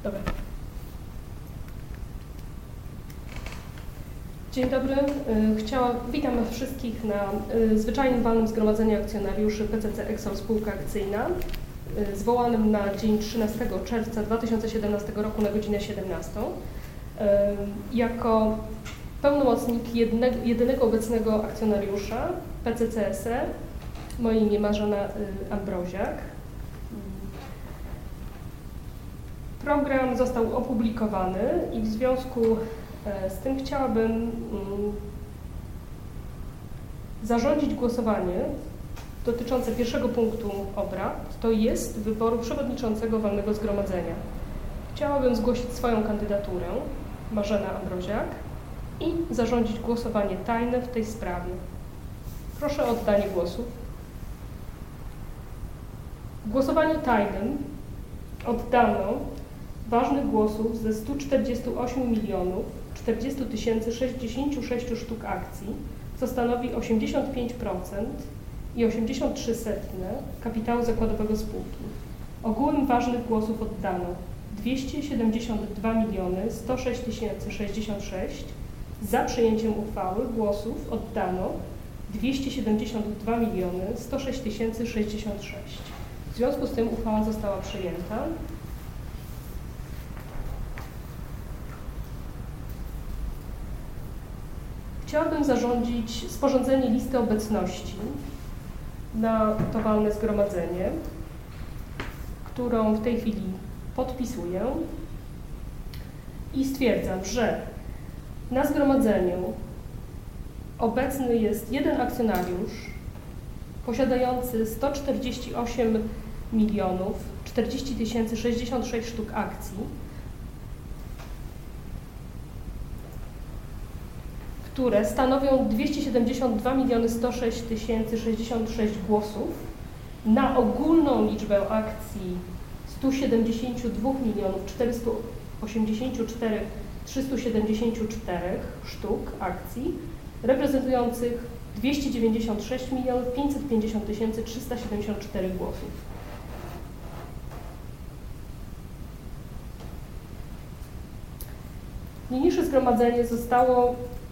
Dobra. Dzień dobry. Witam Was wszystkich na zwyczajnym walnym zgromadzeniu akcjonariuszy PCC Exol Spółka Akcyjna zwołanym na dzień 13 czerwca 2017 roku na godzinę 17. Jako pełnomocnik jedynego obecnego akcjonariusza PCC SE, moje imię Marzena Ambroziak. Program został opublikowany i w związku z tym chciałabym zarządzić głosowanie dotyczące pierwszego punktu obrad, to jest wyboru przewodniczącego walnego zgromadzenia. Chciałabym zgłosić swoją kandydaturę, Marzena Ambroziak, i zarządzić głosowanie tajne w tej sprawie. Proszę o oddanie głosu. W głosowaniu tajnym oddano ważnych głosów ze 148 40 066 sztuk akcji, co stanowi 85% i 83% kapitału zakładowego spółki. Ogółem ważnych głosów oddano 272 106 066, za przyjęciem uchwały głosów oddano 272 106 066. W związku z tym uchwała została przyjęta. Chciałabym zarządzić sporządzenie listy obecności na to walne zgromadzenie, którą w tej chwili podpisuję i stwierdzam, że na zgromadzeniu obecny jest jeden akcjonariusz posiadający 148 040 066 sztuk akcji, które stanowią 272 106 066 głosów na ogólną liczbę akcji 172 484 374 sztuk akcji, reprezentujących 296 550 374 głosów. Niniejsze zgromadzenie zostało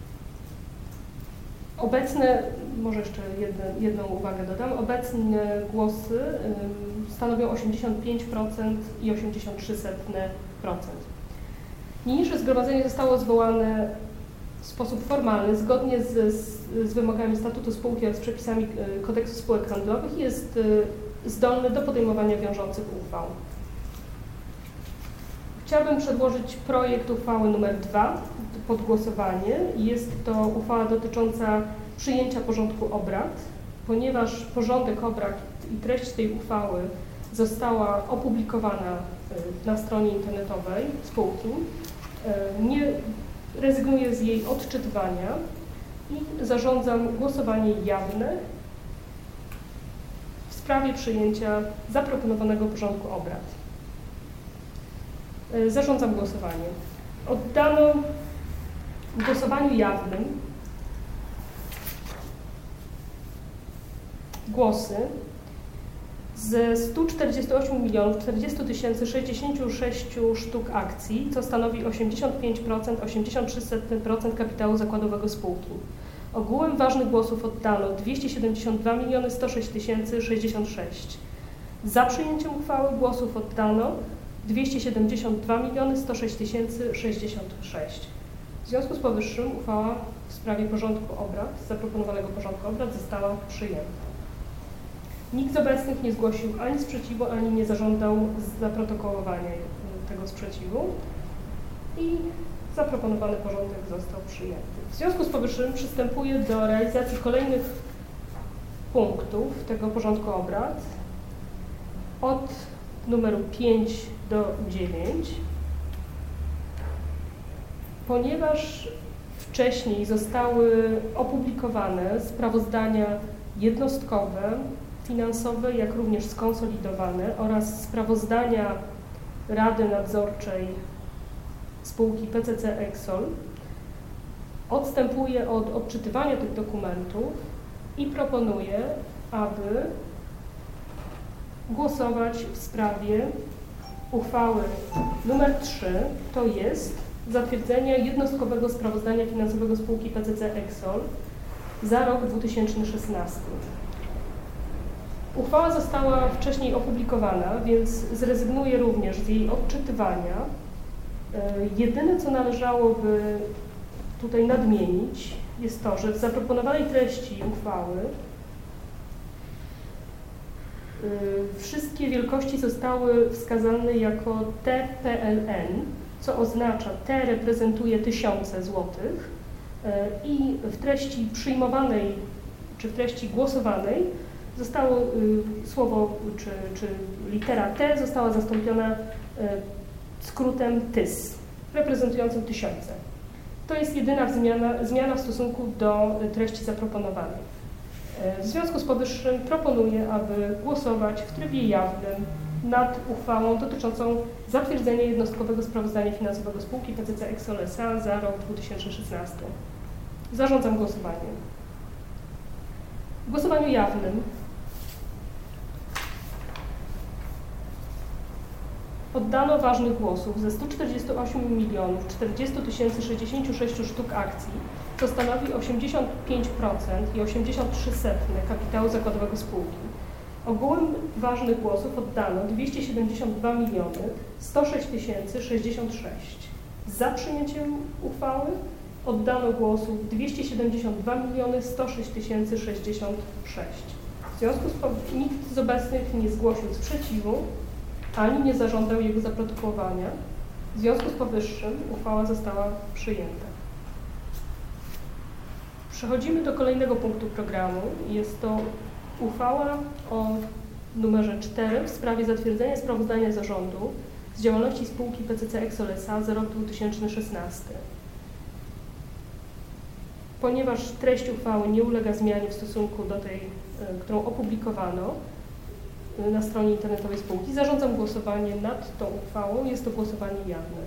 obecne, może jeszcze jedną uwagę dodam, obecne głosy stanowią 85% i 83%. Niniejsze zgromadzenie zostało zwołane w sposób formalny, zgodnie z wymogami statutu spółki oraz przepisami kodeksu spółek handlowych i jest zdolny do podejmowania wiążących uchwał. Chciałabym przedłożyć projekt uchwały nr 2 pod głosowanie. Jest to uchwała dotycząca przyjęcia porządku obrad. Ponieważ porządek obrad i treść tej uchwały została opublikowana na stronie internetowej spółki, nie rezygnuję z jej odczytywania i zarządzam głosowanie jawne w sprawie przyjęcia zaproponowanego porządku obrad. Zarządzam głosowanie. Oddano w głosowaniu jawnym głosy ze 148 40 066 sztuk akcji, co stanowi 85%, 83% kapitału zakładowego spółki. Ogółem ważnych głosów oddano 272 106 066. Za przyjęciem uchwały głosów oddano 272 106 066. W związku z powyższym uchwała w sprawie porządku obrad, zaproponowanego porządku obrad została przyjęta. Nikt z obecnych nie zgłosił ani sprzeciwu, ani nie zażądał zaprotokołowania tego sprzeciwu i zaproponowany porządek został przyjęty. W związku z powyższym przystępuję do realizacji kolejnych punktów tego porządku obrad od numeru 5 do 9. Ponieważ wcześniej zostały opublikowane sprawozdania jednostkowe, finansowe, jak również skonsolidowane oraz sprawozdania Rady Nadzorczej spółki PCC Exol, odstępuję od odczytywania tych dokumentów i proponuję, aby głosować w sprawie uchwały numer 3 to jest zatwierdzenie jednostkowego sprawozdania finansowego spółki PCC Exol za rok 2016. Uchwała została wcześniej opublikowana, więc zrezygnuję również z jej odczytywania. Jedyne, co należałoby tutaj nadmienić, jest to, że w zaproponowanej treści uchwały wszystkie wielkości zostały wskazane jako TPLN, co oznacza T reprezentuje tysiące złotych i w treści przyjmowanej czy w treści głosowanej zostało słowo czy litera T została zastąpiona skrótem TYS, reprezentującym tysiące. To jest jedyna zmiana w stosunku do treści zaproponowanej. W związku z powyższym proponuję, aby głosować w trybie jawnym nad uchwałą dotyczącą zatwierdzenia jednostkowego sprawozdania finansowego spółki PCC Exol S.A. za rok 2016. Zarządzam głosowaniem. W głosowaniu jawnym oddano ważnych głosów ze 148 40 066 sztuk akcji, co stanowi 85% i 83% kapitału zakładowego spółki. Ogółem ważnych głosów oddano 272 106 066. Za przyjęciem uchwały oddano głosów 272 106 066. W związku z tym nikt z obecnych nie zgłosił sprzeciwu, ani nie zażądał jego zaprotokołowania. W związku z powyższym uchwała została przyjęta. Przechodzimy do kolejnego punktu programu. Jest to uchwała o numerze 4 w sprawie zatwierdzenia sprawozdania zarządu z działalności spółki PCC Exol S.A. za rok 2016. Ponieważ treść uchwały nie ulega zmianie w stosunku do tej, którą opublikowano na stronie internetowej spółki, zarządzam głosowanie nad tą uchwałą. Jest to głosowanie jawne.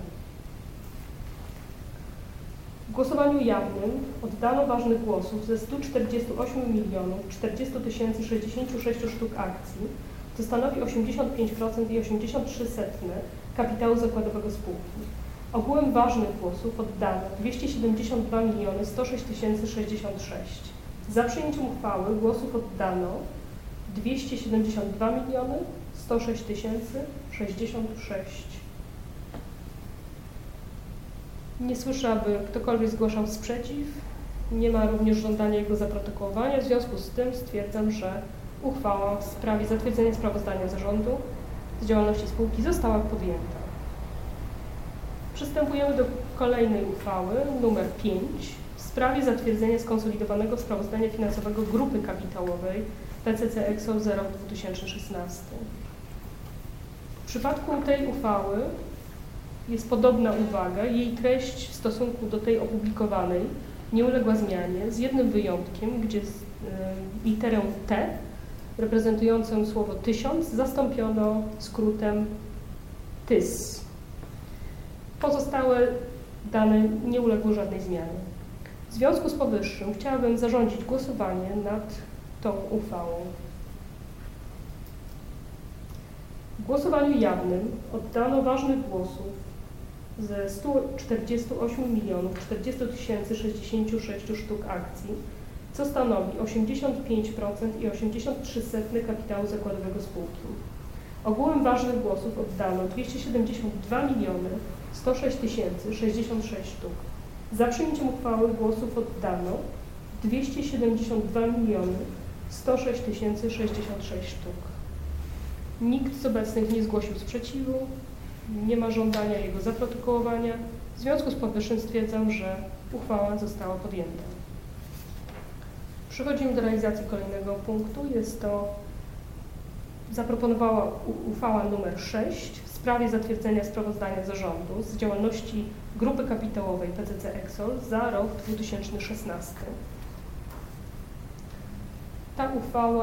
W głosowaniu jawnym oddano ważnych głosów ze 148 40 066 sztuk akcji, co stanowi 85% i 83% kapitału zakładowego spółki. Ogółem ważnych głosów oddano 272 106 066. Za przyjęciem uchwały głosów oddano 272 106 066. Nie słyszę, aby ktokolwiek zgłaszał sprzeciw. Nie ma również żądania jego zaprotokołowania. W związku z tym stwierdzam, że uchwała w sprawie zatwierdzenia sprawozdania zarządu z działalności spółki została podjęta. Przystępujemy do kolejnej uchwały, numer 5, w sprawie zatwierdzenia skonsolidowanego sprawozdania finansowego grupy kapitałowej PCC Exol za rok 2016. W przypadku tej uchwały jest podobna uwaga. Jej treść w stosunku do tej opublikowanej nie uległa zmianie, z jednym wyjątkiem, gdzie literę T reprezentującą słowo 1000 zastąpiono skrótem TYS. Pozostałe dane nie uległy żadnej zmianie. W związku z powyższym chciałabym zarządzić głosowanie nad tą uchwałą. W głosowaniu jawnym oddano ważnych głosów ze 148 40 066 sztuk akcji, co stanowi 85% i 83% kapitału zakładowego spółki. Ogółem ważnych głosów oddano 272 106 066 sztuk. Za przyjęciem uchwały głosów oddano 272 106 066 sztuk. Nikt z obecnych nie zgłosił sprzeciwu, nie ma żądania jego zaprotokołowania. W związku z powyższym stwierdzam, że uchwała została podjęta. Przechodzimy do realizacji kolejnego punktu. Jest to zaproponowała uchwała nr 6 w sprawie zatwierdzenia sprawozdania zarządu z działalności grupy kapitałowej PCC Exol za rok 2016. Ta uchwała,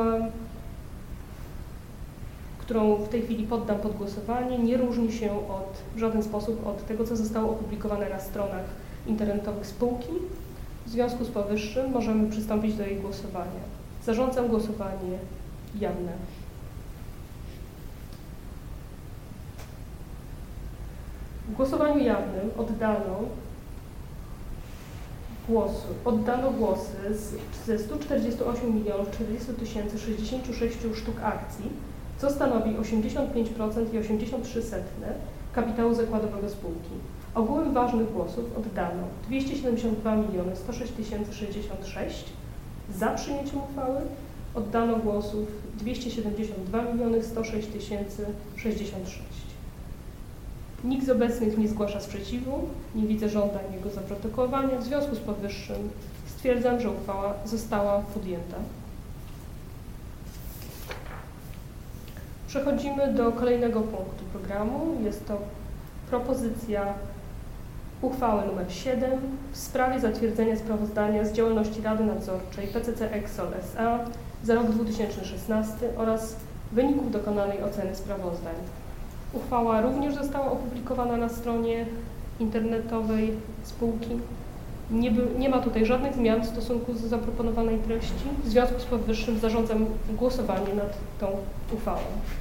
którą w tej chwili poddam pod głosowanie, nie różni się w żaden sposób od tego, co zostało opublikowane na stronach internetowych spółki. W związku z powyższym możemy przystąpić do jej głosowania. Zarządzam głosowanie jawne. W głosowaniu jawnym oddano głosy ze 148 400 066 sztuk akcji, co stanowi 85% i 83% kapitału zakładowego spółki. Ogółem ważnych głosów oddano 272 106 066. Za przyjęciem uchwały oddano głosów 272 106 066. Nikt z obecnych nie zgłasza sprzeciwu, nie widzę żądań jego zaprotokołowania. W związku z powyższym stwierdzam, że uchwała została podjęta. Przechodzimy do kolejnego punktu programu. Jest to propozycja uchwały nr 7 w sprawie zatwierdzenia sprawozdania z działalności Rady Nadzorczej PCC Exol S.A. za rok 2016 oraz wyników dokonanej oceny sprawozdań. Uchwała również została opublikowana na stronie internetowej spółki. Nie ma tutaj żadnych zmian w stosunku do zaproponowanej treści. W związku z powyższym zarządzam głosowanie nad tą uchwałą.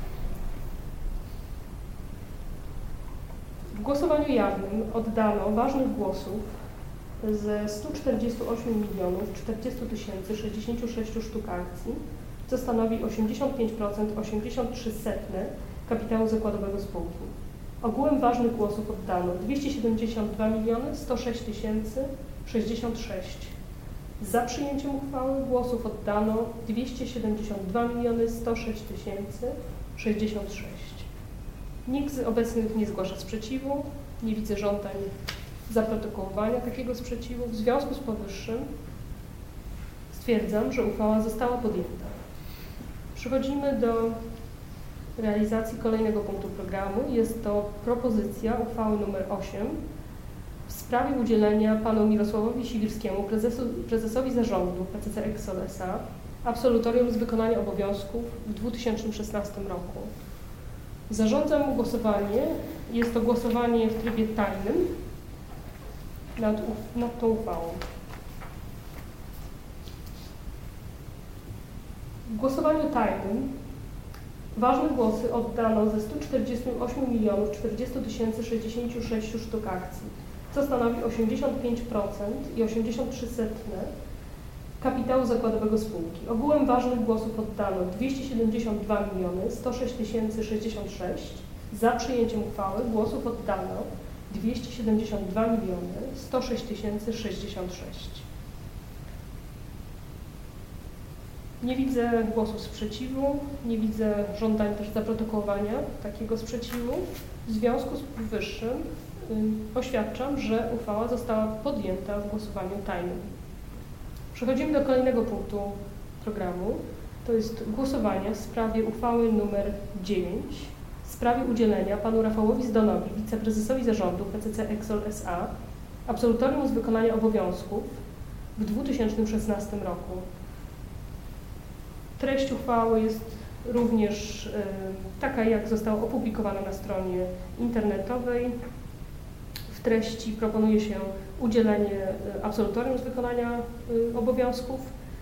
W głosowaniu jawnym oddano ważnych głosów ze 148 040 066 sztuk akcji, co stanowi 85%, 83% kapitału zakładowego spółki. Ogółem ważnych głosów oddano 272 106 066. Za przyjęciem uchwały głosów oddano 272 106 066. Nikt z obecnych nie zgłasza sprzeciwu, nie widzę żądań zaprotokołowania takiego sprzeciwu. W związku z powyższym stwierdzam, że uchwała została podjęta. Przechodzimy do realizacji kolejnego punktu programu. Jest to propozycja uchwały nr 8 w sprawie udzielenia panu Mirosławowi Siwirskiemu, prezesowi zarządu PCC Exol S.A. absolutorium z wykonania obowiązków w 2016 roku. Zarządzam głosowanie. Jest to głosowanie w trybie tajnym nad tą uchwałą. W głosowaniu tajnym ważne głosy oddano ze 148 040 066 sztuk akcji, co stanowi 85% i 83% kapitału zakładowego spółki. Ogółem ważnych głosów oddano 272 106 066. Za przyjęciem uchwały głosów oddano 272 106 066. Nie widzę głosów sprzeciwu, nie widzę żądań też zaprotokołowania takiego sprzeciwu. W związku z powyższym oświadczam, że uchwała została podjęta w głosowaniu tajnym. Przechodzimy do kolejnego punktu programu. To jest głosowanie w sprawie uchwały nr 9 w sprawie udzielenia panu Rafałowi Zdonowi, wiceprezesowi zarządu PCC Exol S.A. absolutorium z wykonania obowiązków w 2016 roku. Treść uchwały jest również taka, jak została opublikowana na stronie internetowej. W treści proponuje się udzielenie absolutorium z wykonania obowiązków.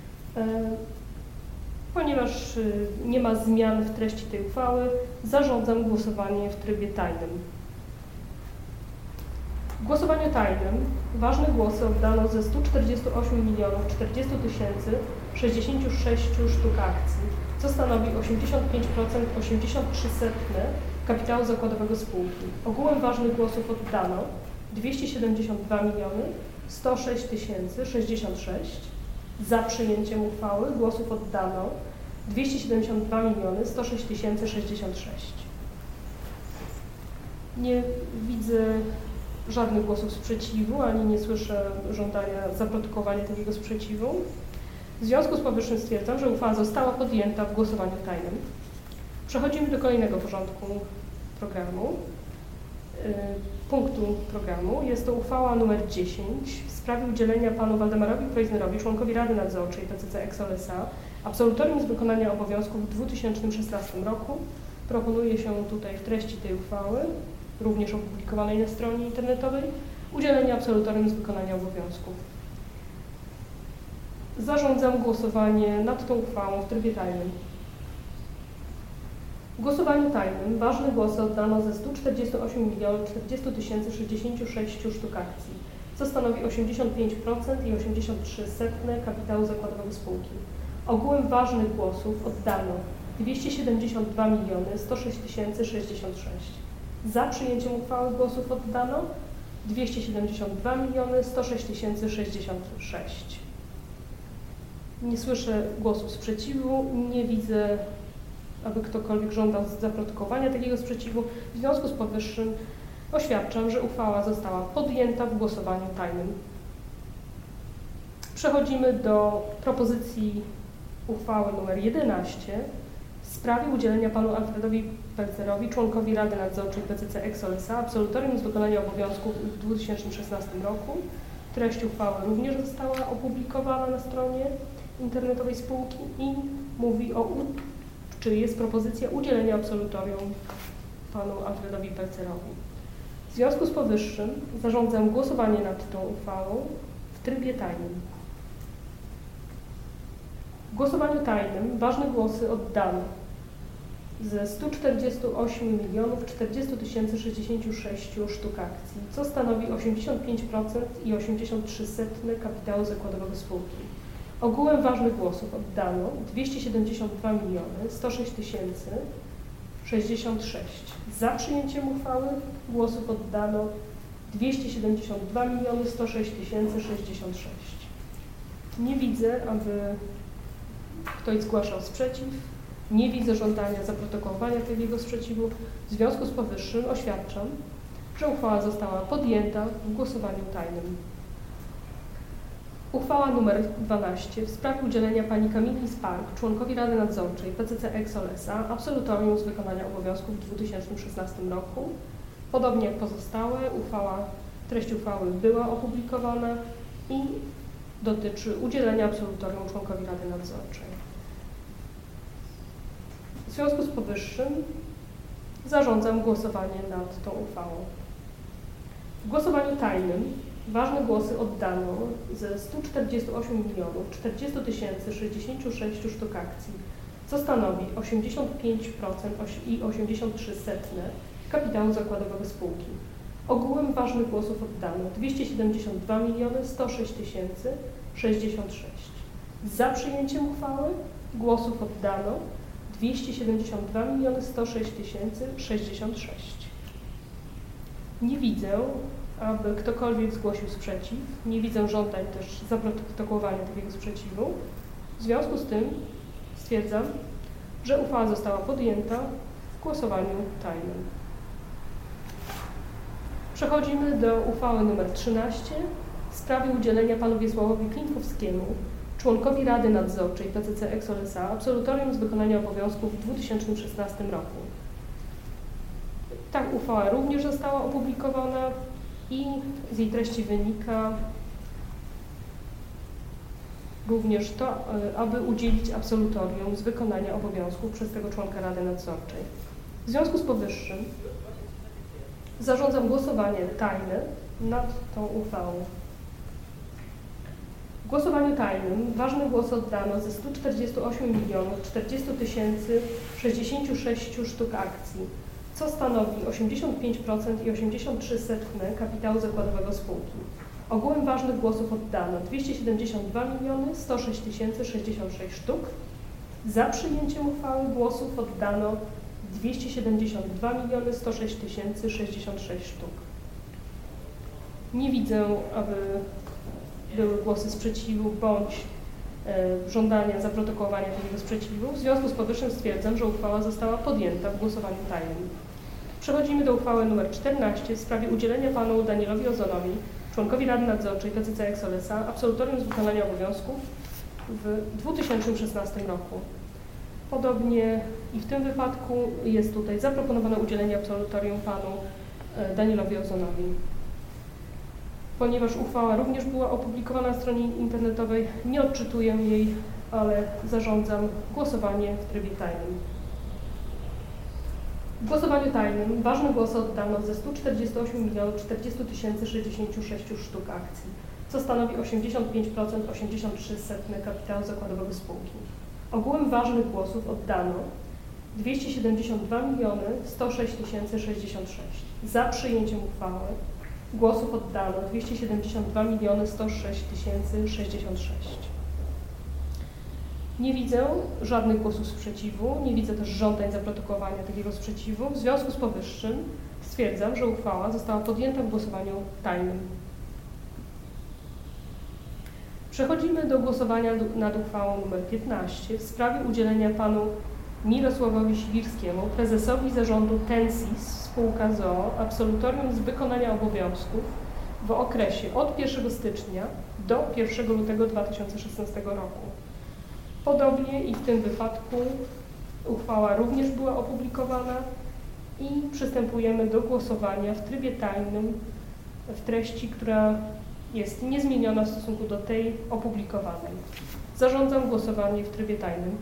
Ponieważ nie ma zmian w treści tej uchwały, zarządzam głosowanie w trybie tajnym. W głosowaniu tajnym ważne głosy oddano ze 148 040 066 sztuk akcji, co stanowi 85%, 83% kapitału zakładowego spółki. Ogółem ważnych głosów oddano 272 106 066. Za przyjęciem uchwały głosów oddano 272 106 066. Nie widzę żadnych głosów sprzeciwu, ani nie słyszę żądania zaprotokowania takiego sprzeciwu. W związku z powyższym stwierdzam, że uchwała została podjęta w głosowaniu tajnym. Przechodzimy do kolejnego porządku programu. Punktu programu. Jest to uchwała nr 10 w sprawie udzielenia panu Waldemarowi Preussnerowi, członkowi Rady Nadzorczej PCC Exol S.A. absolutorium z wykonania obowiązków w 2016 roku. Proponuje się tutaj w treści tej uchwały, również opublikowanej na stronie internetowej, udzielenie absolutorium z wykonania obowiązków. Zarządzam głosowanie nad tą uchwałą w trybie tajnym. W głosowaniu tajnym ważne głosy oddano ze 148 040 066 sztuk akcji, co stanowi 85% i 83% kapitału zakładowego spółki. Ogółem ważnych głosów oddano 272 106 066. Za przyjęciem uchwały głosów oddano 272 106 066. Nie słyszę głosów sprzeciwu, nie widzę, aby ktokolwiek żądał zaprotokołowania takiego sprzeciwu. W związku z powyższym oświadczam, że uchwała została podjęta w głosowaniu tajnym. Przechodzimy do propozycji uchwały nr 11 w sprawie udzielenia panu Alfredowi Pelcerowi, członkowi Rady Nadzorczej PCC Exol S.A. absolutorium z wykonania obowiązków w 2016 roku. Treść uchwały również została opublikowana na stronie internetowej spółki i mówi o, czy jest propozycja udzielenia absolutorium panu Alfredowi Pelcerowi. W związku z powyższym zarządzam głosowanie nad tą uchwałą w trybie tajnym. W głosowaniu tajnym ważne głosy oddano ze 148 040 066 sztuk akcji, co stanowi 85% i 83% kapitału zakładowego spółki. Ogółem ważnych głosów oddano 272 106 066. Za przyjęciem uchwały głosów oddano 272 106 066. Nie widzę, aby ktoś zgłaszał sprzeciw. Nie widzę żądania zaprotokołowania takiego sprzeciwu. W związku z powyższym oświadczam, że uchwała została podjęta w głosowaniu tajnym. Uchwała nr 12 w sprawie udzielenia pani Kamili Spark, członkowi Rady Nadzorczej PCC Exol S.A. absolutorium z wykonania obowiązków w 2016 roku. Podobnie jak pozostałe, treść uchwały była opublikowana i dotyczy udzielenia absolutorium członkowi Rady Nadzorczej. W związku z powyższym zarządzam głosowanie nad tą uchwałą. W głosowaniu tajnym ważne głosy oddano ze 148 040 066 sztuk akcji, co stanowi 85% i 83% kapitału zakładowego spółki. Ogółem ważnych głosów oddano 272 106 066. Za przyjęciem uchwały głosów oddano 272 106 066. Nie widzę, aby ktokolwiek zgłosił sprzeciw. Nie widzę żądań też zaprotokołowania takiego sprzeciwu. W związku z tym stwierdzam, że uchwała została podjęta w głosowaniu tajnym. Przechodzimy do uchwały nr 13 w sprawie udzielenia panu Wiesławowi Klimkowskiemu, członkowi Rady Nadzorczej PCC Exol S.A. absolutorium z wykonania obowiązków w 2016 roku. Ta uchwała również została opublikowana i z jej treści wynika również to, aby udzielić absolutorium z wykonania obowiązków przez tego członka Rady Nadzorczej. W związku z powyższym zarządzam głosowanie tajne nad tą uchwałą. W głosowaniu tajnym ważne głosy oddano ze 148 040 066 sztuk akcji, co stanowi 85% i 83% kapitału zakładowego spółki. Ogółem ważnych głosów oddano 272 106 066 sztuk. Za przyjęciem uchwały głosów oddano 272 106 066 sztuk. Nie widzę, aby były głosy sprzeciwu bądź żądania zaprotokołowania takiego sprzeciwu. W związku z powyższym stwierdzam, że uchwała została podjęta w głosowaniu tajnym. Przechodzimy do uchwały nr 14 w sprawie udzielenia panu Danielowi Ozonowi, członkowi Rady Nadzorczej PCC Exol S.A. absolutorium z wykonania obowiązków w 2016 roku. Podobnie i w tym wypadku jest tutaj zaproponowane udzielenie absolutorium panu Danielowi Ozonowi. Ponieważ uchwała również była opublikowana na stronie internetowej, nie odczytuję jej, ale zarządzam głosowanie w trybie tajnym. W głosowaniu tajnym ważne głosy oddano ze 148 040 066 sztuk akcji, co stanowi 85%, 83% kapitału zakładowego spółki. Ogółem ważnych głosów oddano 272 106 066. Za przyjęciem uchwały głosów oddano 272 106 066. Nie widzę żadnych głosów sprzeciwu, nie widzę też żądań zaprotokowania takiego sprzeciwu. W związku z powyższym stwierdzam, że uchwała została podjęta w głosowaniu tajnym. Przechodzimy do głosowania nad uchwałą nr 15 w sprawie udzielenia panu Mirosławowi Siwirskiemu, prezesowi zarządu Tensis spółka z.o.o. absolutorium z wykonania obowiązków w okresie od 1 stycznia do 1 lutego 2016 roku. Podobnie i w tym wypadku uchwała również była opublikowana i przystępujemy do głosowania w trybie tajnym w treści, która jest niezmieniona w stosunku do tej opublikowanej. Zarządzam głosowanie w trybie tajnym.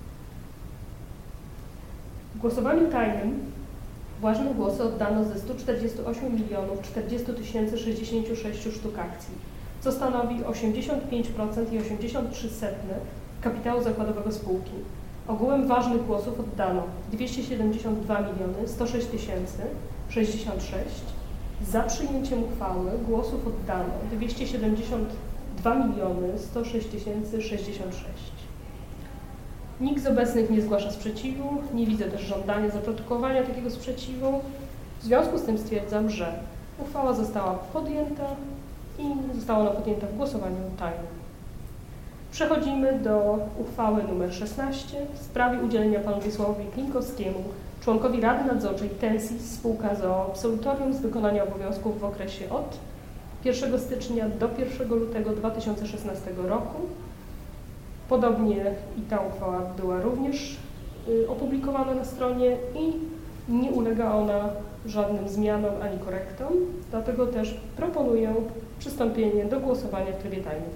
W głosowaniu tajnym ważne głosy oddano ze 148 040 066 sztuk akcji, co stanowi 85% i 83% kapitału zakładowego spółki. Ogółem ważnych głosów oddano 272 106 066. Za przyjęciem uchwały głosów oddano 272 106 066. Nikt z obecnych nie zgłasza sprzeciwu, nie widzę też żądania zaprotokowania takiego sprzeciwu. W związku z tym stwierdzam, że uchwała została podjęta i została ona podjęta w głosowaniu tajnym. Przechodzimy do uchwały nr 16 w sprawie udzielenia panu Wiesławowi Klinkowskiemu, członkowi Rady Nadzorczej Tensis spółka z.o.o. absolutorium z wykonania obowiązków w okresie od 1 stycznia do 1 lutego 2016 roku. Podobnie i ta uchwała była również opublikowana na stronie i nie ulega ona żadnym zmianom ani korektom, dlatego też proponuję przystąpienie do głosowania w trybie tajnym.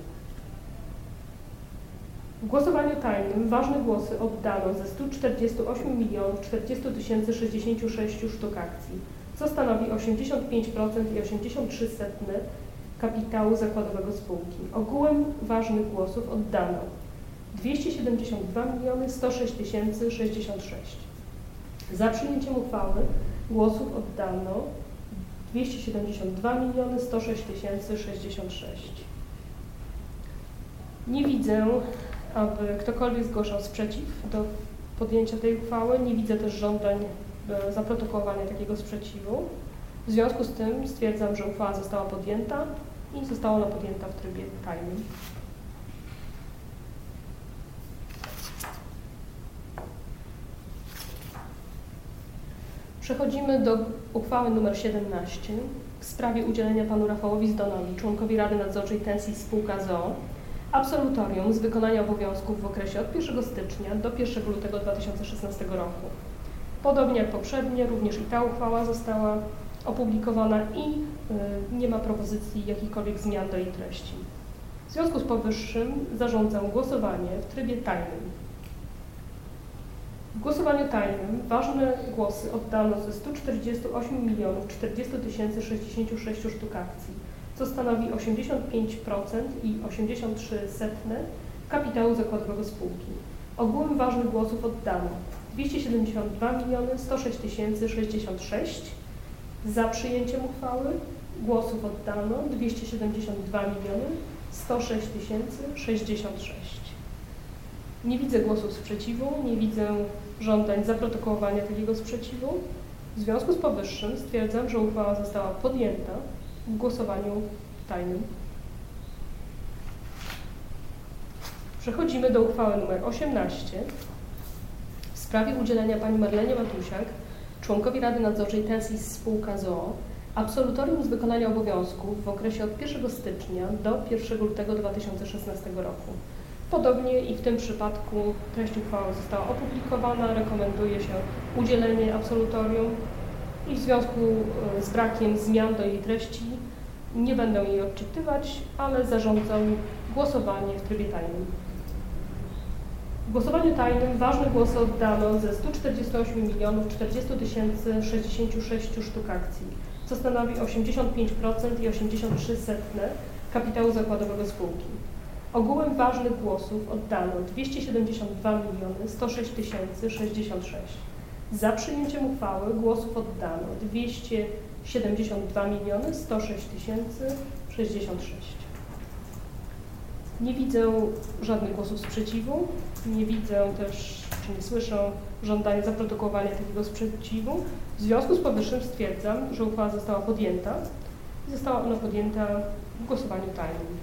W głosowaniu tajnym ważne głosy oddano ze 148 040 066 sztuk akcji, co stanowi 85% i 83% kapitału zakładowego spółki. Ogółem ważnych głosów oddano 272 106 066. Za przyjęciem uchwały głosów oddano 272 106 066. Nie widzę, aby ktokolwiek zgłaszał sprzeciw do podjęcia tej uchwały. Nie widzę też żądań zaprotokołowania takiego sprzeciwu. W związku z tym stwierdzam, że uchwała została podjęta i została ona podjęta w trybie tajnym. Przechodzimy do uchwały nr 17 w sprawie udzielenia panu Rafałowi Zdonowi, członkowi Rady Nadzorczej Tensis spółka z.o.o. absolutorium z wykonania obowiązków w okresie od 1 stycznia do 1 lutego 2016 roku. Podobnie jak poprzednie, również i ta uchwała została opublikowana i nie ma propozycji jakichkolwiek zmian do jej treści. W związku z powyższym zarządzam głosowanie w trybie tajnym. W głosowaniu tajnym ważne głosy oddano ze 148 040 066 sztuk akcji, co stanowi 85% i 83% kapitału zakładowego spółki. Ogółem ważnych głosów oddano 272 106 066. Za przyjęciem uchwały głosów oddano 272 106 066. Nie widzę głosów sprzeciwu, nie widzę żądań zaprotokołowania takiego sprzeciwu. W związku z powyższym stwierdzam, że uchwała została podjęta w głosowaniu tajnym. Przechodzimy do uchwały nr 18 w sprawie udzielenia pani Marlenie Matusiak, członkowi Rady Nadzorczej Tensis spółka z.o.o. absolutorium z wykonania obowiązków w okresie od 1 stycznia do 1 lutego 2016 roku. Podobnie i w tym przypadku treść uchwały została opublikowana, rekomenduje się udzielenie absolutorium i w związku z brakiem zmian do jej treści nie będę jej odczytywać, ale zarządzam głosowanie w trybie tajnym. W głosowaniu tajnym ważne głosy oddano ze 148 040 066 sztuk akcji, co stanowi 85% i 83% kapitału zakładowego spółki. Ogółem ważnych głosów oddano 272 106 066. Za przyjęciem uchwały głosów oddano 272 106 066. Nie widzę żadnych głosów sprzeciwu, nie widzę też, czy nie słyszę żądania zaprotokołowania takiego sprzeciwu. W związku z powyższym stwierdzam, że uchwała została podjęta i została ona podjęta w głosowaniu tajnym.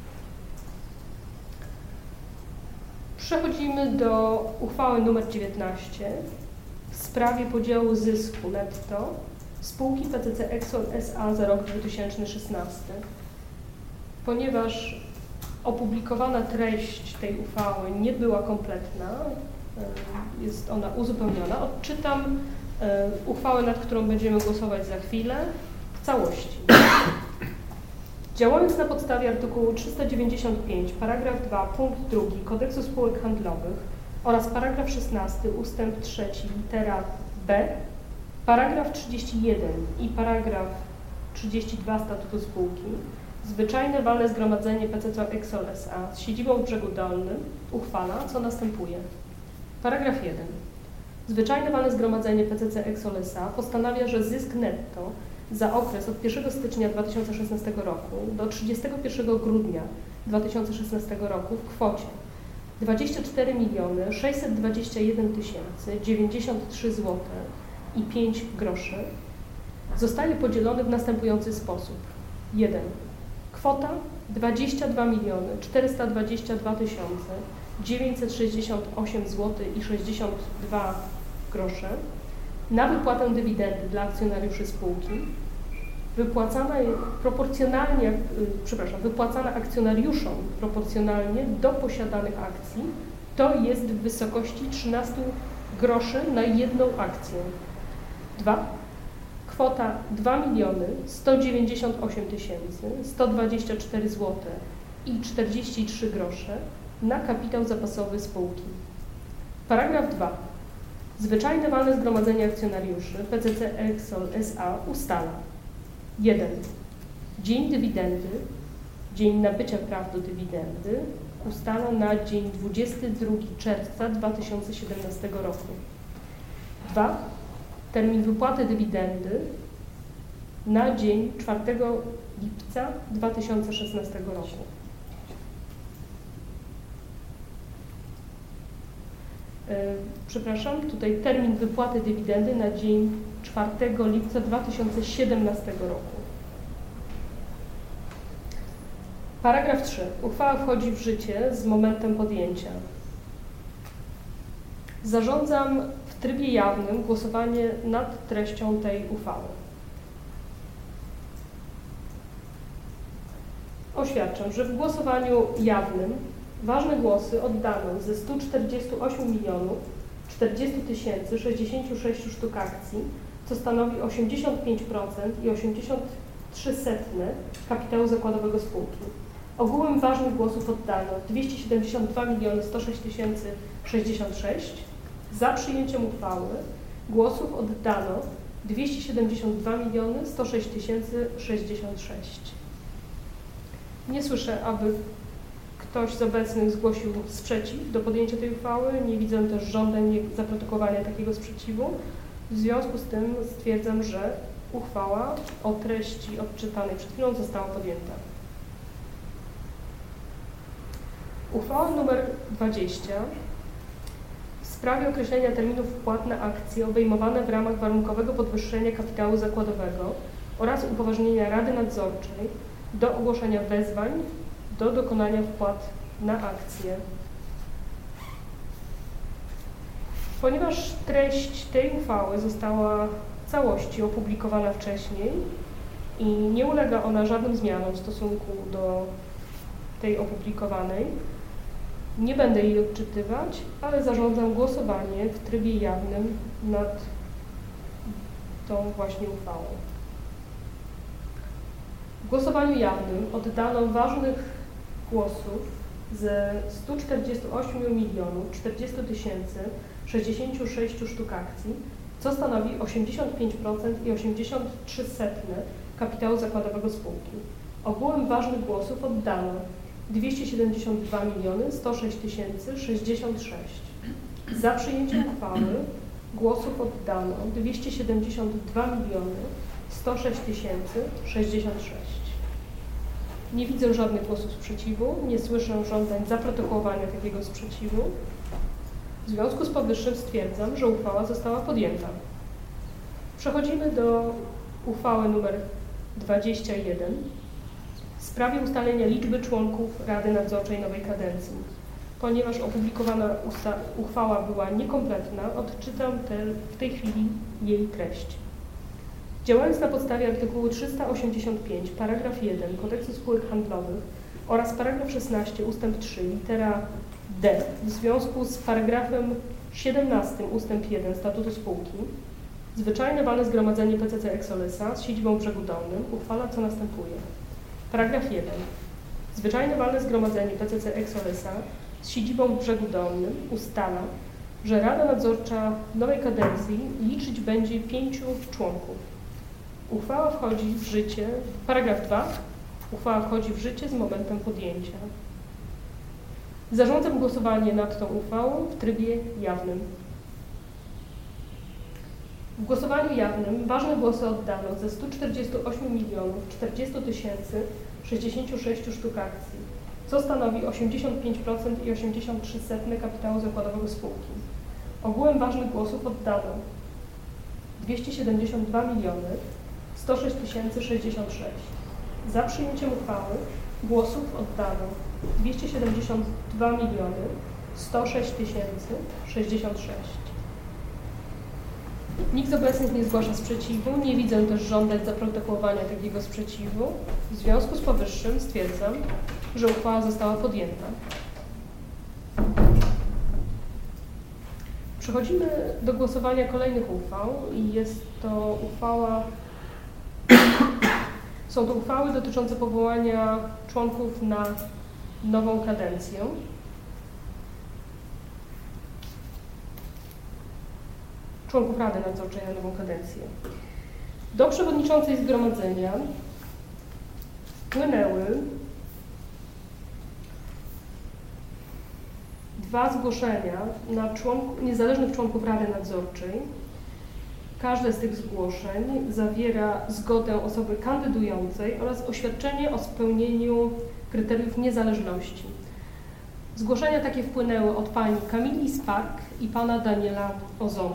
Przechodzimy do uchwały nr 19 w sprawie podziału zysku netto spółki PCC Exol S.A. za rok 2016. Ponieważ opublikowana treść tej uchwały nie była kompletna, jest ona uzupełniona, odczytam uchwałę, nad którą będziemy głosować za chwilę, w całości. Działając na podstawie artykułu 395, paragraf 2, punkt 2 Kodeksu Spółek Handlowych oraz paragraf 16, ustęp 3, litera b, paragraf 31 i paragraf 32 Statutu Spółki, Zwyczajne Walne Zgromadzenie PCC Exol S.A. z siedzibą w Brzegu Dolnym uchwala, co następuje. Paragraf 1. Zwyczajne Walne Zgromadzenie PCC Exol S.A. postanawia, że zysk netto za okres od 1 stycznia 2016 roku do 31 grudnia 2016 roku w kwocie 24 621 093 zł i 5 groszy zostaje podzielony w następujący sposób. 1. Kwota 22 422 968 zł i 62 grosze na wypłatę dywidendy dla akcjonariuszy spółki, wypłacana akcjonariuszom proporcjonalnie do posiadanych akcji, to jest w wysokości 13 groszy na jedną akcję. 2. Kwota 2 198 124 zł i 43 grosze na kapitał zapasowy spółki. Paragraf 2. Zwyczajne Walne Zgromadzenie Akcjonariuszy PCC Exol S.A. ustala: 1. Dzień dywidendy, dzień nabycia praw do dywidendy ustala na dzień 22 czerwca 2017 roku. 2. Termin wypłaty dywidendy na dzień 4 lipca 2016 roku. Przepraszam, tutaj termin wypłaty dywidendy na dzień 4 lipca 2017 roku. Paragraf 3. Uchwała wchodzi w życie z momentem podjęcia. Zarządzam w trybie jawnym głosowanie nad treścią tej uchwały. Oświadczam, że w głosowaniu jawnym ważne głosy oddano ze 148 40 066 sztuk akcji, co stanowi 85% i 83% kapitału zakładowego spółki. Ogółem ważnych głosów oddano 272 106 066. Za przyjęciem uchwały głosów oddano 272 106 066. Nie słyszę, aby ktoś z obecnych zgłosił sprzeciw do podjęcia tej uchwały. Nie widzę też żądań zaprotokowania takiego sprzeciwu. W związku z tym stwierdzam, że uchwała o treści odczytanej przed chwilą została podjęta. Uchwała nr 20 w sprawie określenia terminów wpłat na akcje obejmowane w ramach warunkowego podwyższenia kapitału zakładowego oraz upoważnienia Rady Nadzorczej do ogłoszenia wezwań do dokonania wpłat na akcje. Ponieważ treść tej uchwały została w całości opublikowana wcześniej i nie ulega ona żadnym zmianom w stosunku do tej opublikowanej, nie będę jej odczytywać, ale zarządzam głosowanie w trybie jawnym nad tą właśnie uchwałą. W głosowaniu jawnym oddano ważnych głosów ze 148 040 066 sztuk akcji, co stanowi 85% i 83% kapitału zakładowego spółki. Ogółem ważnych głosów oddano 272 106 066. Za przyjęciem uchwały głosów oddano 272 106 066. Nie widzę żadnych głosów sprzeciwu, nie słyszę żądań zaprotokołowania takiego sprzeciwu. W związku z powyższym stwierdzam, że uchwała została podjęta. Przechodzimy do uchwały nr 21 w sprawie ustalenia liczby członków Rady Nadzorczej nowej kadencji. Ponieważ opublikowana uchwała była niekompletna, odczytam w tej chwili jej treść. Działając na podstawie artykułu 385 paragraf 1 Kodeksu spółek handlowych oraz paragraf 16 ustęp 3 litera d w związku z paragrafem 17 ustęp 1 Statutu spółki, Zwyczajne Walne Zgromadzenie PCC Exol S.A. z siedzibą w Brzegu Dolnym uchwala, co następuje. Paragraf 1. Zwyczajne Walne Zgromadzenie PCC Exol S.A. z siedzibą w Brzegu Dolnym ustala, że Rada Nadzorcza nowej kadencji liczyć będzie 5 członków. Uchwała wchodzi w życie, paragraf 2. Uchwała wchodzi w życie z momentem podjęcia. Zarządzam głosowanie nad tą uchwałą w trybie jawnym. W głosowaniu jawnym ważne głosy oddano ze 148 040 066 sztuk akcji, co stanowi 85% i 83% kapitału zakładowego spółki. Ogółem ważnych głosów oddano 272 106 066. Za przyjęciem uchwały głosów oddano 272 106 066. Nikt z obecnych nie zgłasza sprzeciwu, nie widzę też żądań zaprotokołowania takiego sprzeciwu. W związku z powyższym stwierdzam, że uchwała została podjęta. Przechodzimy do głosowania kolejnych uchwał i są to uchwały dotyczące powołania członków na nową kadencję. Członków Rady Nadzorczej na nową kadencję. Do przewodniczącej zgromadzenia wpłynęły 2 zgłoszenia na niezależnych członków Rady Nadzorczej. Każde z tych zgłoszeń zawiera zgodę osoby kandydującej oraz oświadczenie o spełnieniu kryteriów niezależności. Zgłoszenia takie wpłynęły od pani Kamili Spark i pana Daniela Ozona.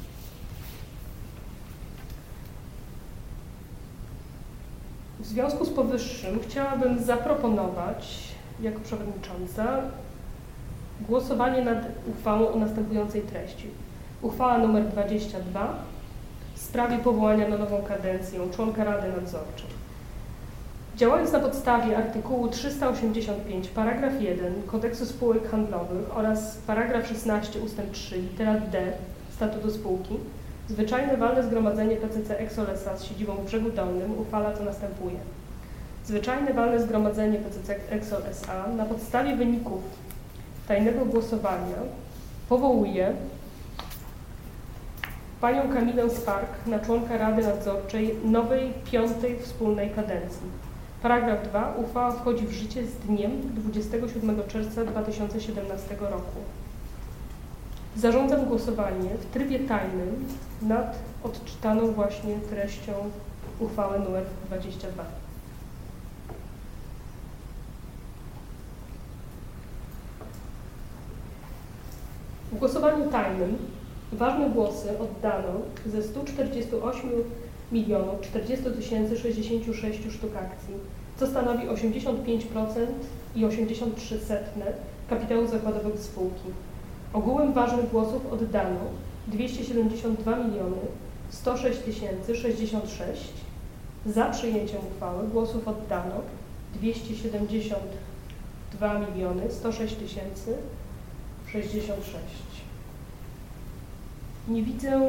W związku z powyższym chciałabym zaproponować jako przewodnicząca głosowanie nad uchwałą o następującej treści. Uchwała nr 22 w sprawie powołania na nową kadencję członka Rady Nadzorczej. Działając na podstawie artykułu 385 paragraf 1 Kodeksu spółek handlowych oraz paragraf 16 ustęp 3 litera d Statutu spółki, Zwyczajne Walne Zgromadzenie PCC Exol S.A. z siedzibą w Brzegu Dolnym uchwala, co następuje. Zwyczajne Walne Zgromadzenie PCC Exol S.A. na podstawie wyników tajnego głosowania powołuje panią Kamilę Spark na członka Rady Nadzorczej nowej 5. wspólnej kadencji. Paragraf 2. Uchwała wchodzi w życie z dniem 27 czerwca 2017 roku. Zarządzam głosowanie w trybie tajnym nad odczytaną właśnie treścią uchwały nr 22. W głosowaniu tajnym ważne głosy oddano ze 148 040 066 sztuk akcji, co stanowi 85% i 83% kapitału zakładowego spółki. Ogółem ważnych głosów oddano 272 106 066. Za przyjęciem uchwały głosów oddano 272 106 066. Nie widzę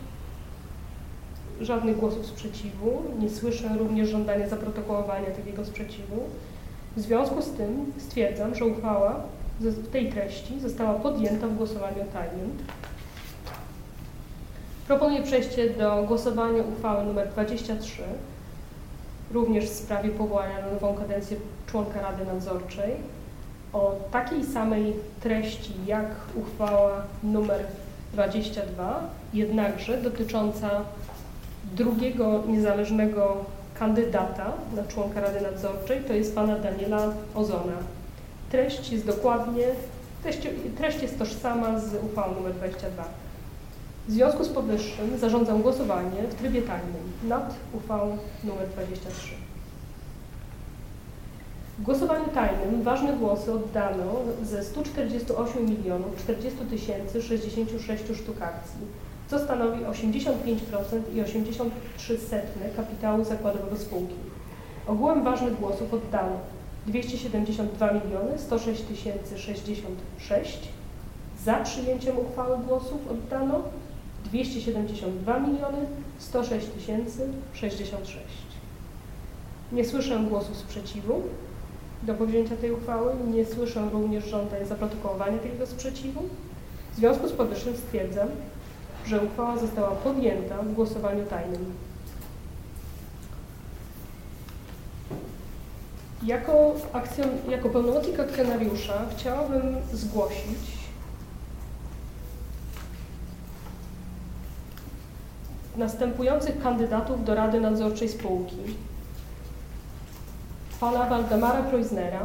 żadnych głosów sprzeciwu, nie słyszę również żądania zaprotokołowania takiego sprzeciwu. W związku z tym stwierdzam, że uchwała w tej treści została podjęta w głosowaniu tajnym. Proponuję przejście do głosowania uchwały nr 23 również w sprawie powołania na nową kadencję członka Rady Nadzorczej o takiej samej treści jak uchwała nr 22, jednakże dotycząca drugiego niezależnego kandydata na członka Rady Nadzorczej, to jest pana Daniela Ozona. Treść jest tożsama z uchwałą nr 22. W związku z powyższym zarządzam głosowanie w trybie tajnym nad uchwałą nr 23. W głosowaniu tajnym ważne głosy oddano ze 148 040 066 sztuk akcji, co stanowi 85% i 83% kapitału zakładowego spółki. Ogółem ważnych głosów oddano 272 106 066. Za przyjęciem uchwały głosów oddano 272 106 066. Nie słyszę głosu sprzeciwu do podjęcia tej uchwały. Nie słyszę również żądań zaprotokołowania tego sprzeciwu. W związku z powyższym stwierdzam, że uchwała została podjęta w głosowaniu tajnym. Jako pełnomocnik akcjonariusza chciałabym zgłosić następujących kandydatów do Rady Nadzorczej spółki: pana Waldemara Kreuznera,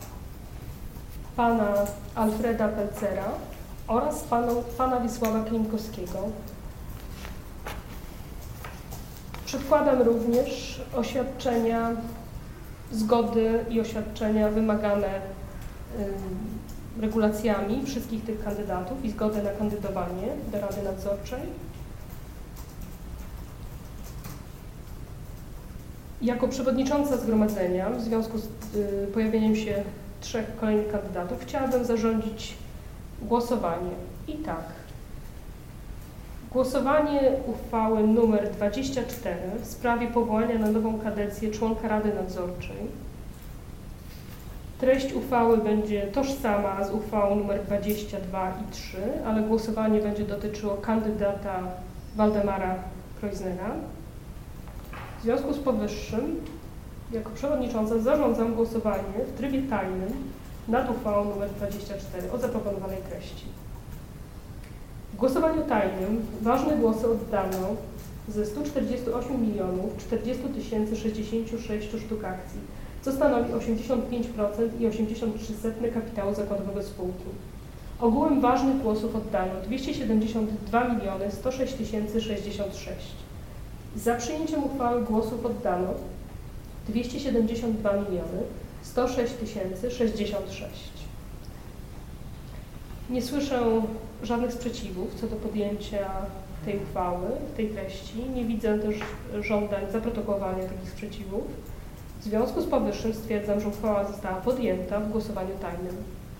pana Alfreda Pelcera oraz pana Wiesława Klinkowskiego. Przedkładam również oświadczenia zgody i oświadczenia wymagane regulacjami wszystkich tych kandydatów i zgodę na kandydowanie do Rady Nadzorczej. Jako przewodnicząca zgromadzenia, w związku z pojawieniem się 3 kolejnych kandydatów, chciałabym zarządzić głosowanie. I tak. Głosowanie uchwały nr 24 w sprawie powołania na nową kadencję członka Rady Nadzorczej. Treść uchwały będzie tożsama z uchwałą nr 22 i 3, ale głosowanie będzie dotyczyło kandydata Waldemara Kreuznera. W związku z powyższym, jako przewodnicząca zarządzam głosowanie w trybie tajnym nad uchwałą nr 24 o zaproponowanej treści. W głosowaniu tajnym ważne głosy oddano ze 148 040 066 sztuk akcji, co stanowi 85% i 83% kapitału zakładowego spółki. Ogółem ważnych głosów oddano 272 106 066. Za przyjęciem uchwały głosów oddano 272 106 066. Nie słyszę żadnych sprzeciwów co do podjęcia tej uchwały, tej treści. Nie widzę też żądań zaprotokowania takich sprzeciwów. W związku z powyższym stwierdzam, że uchwała została podjęta w głosowaniu tajnym.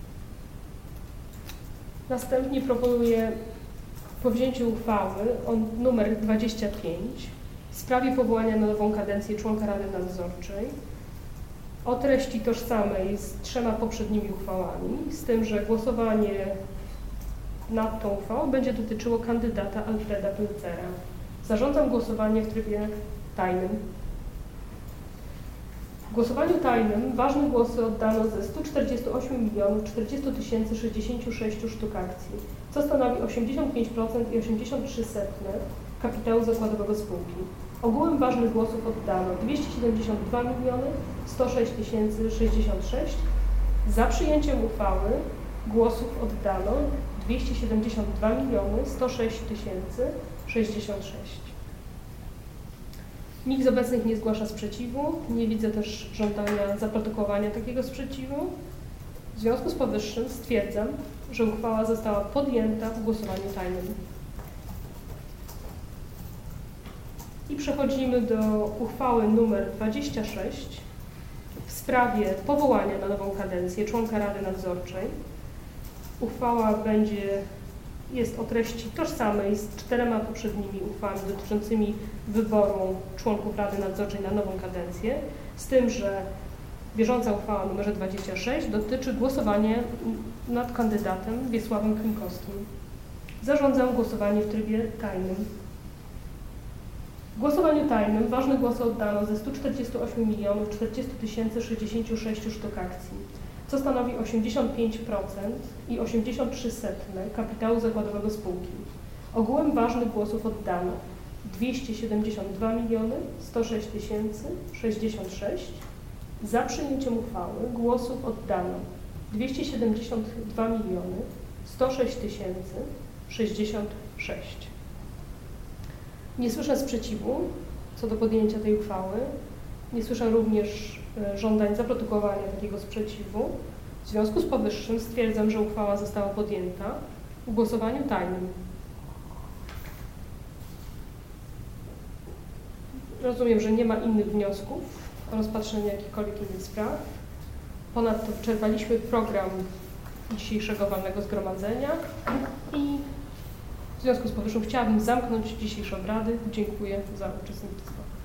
Następnie proponuję powzięcie uchwały nr 25 w sprawie powołania na nową kadencję członka Rady Nadzorczej o treści tożsamej z 3 poprzednimi uchwałami, z tym, że głosowanie nad tą uchwałą będzie dotyczyło kandydata Alfreda Pelcera. Zarządzam głosowanie w trybie tajnym. W głosowaniu tajnym ważne głosy oddano ze 148 040 066 sztuk akcji, co stanowi 85% i 83% kapitału zakładowego spółki. Ogółem ważnych głosów oddano 272 106 066. Za przyjęciem uchwały głosów oddano 272 106 066. Nikt z obecnych nie zgłasza sprzeciwu, nie widzę też żądania zaprotokowania takiego sprzeciwu. W związku z powyższym stwierdzam, że uchwała została podjęta w głosowaniu tajnym. I przechodzimy do uchwały nr 26 w sprawie powołania na nową kadencję członka Rady Nadzorczej. Uchwała jest o treści tożsamej z 4 poprzednimi uchwałami dotyczącymi wyboru członków Rady Nadzorczej na nową kadencję, z tym, że bieżąca uchwała nr 26 dotyczy głosowania nad kandydatem Wiesławem Klinkowskim. Zarządzam głosowanie w trybie tajnym. W głosowaniu tajnym ważne głosy oddano ze 148 40 066 sztuk akcji, co stanowi 85% i 83% kapitału zakładowego spółki. Ogółem ważnych głosów oddano 272 106 066. Za przyjęciem uchwały głosów oddano 272 106 066. Nie słyszę sprzeciwu co do podjęcia tej uchwały. Nie słyszę również żądań zaprotokowania takiego sprzeciwu. W związku z powyższym stwierdzam, że uchwała została podjęta w głosowaniu tajnym. Rozumiem, że nie ma innych wniosków o rozpatrzenie jakichkolwiek innych spraw. Ponadto wyczerpaliśmy program dzisiejszego walnego zgromadzenia i w związku z powyższym chciałabym zamknąć dzisiejsze obrady. Dziękuję za uczestnictwo.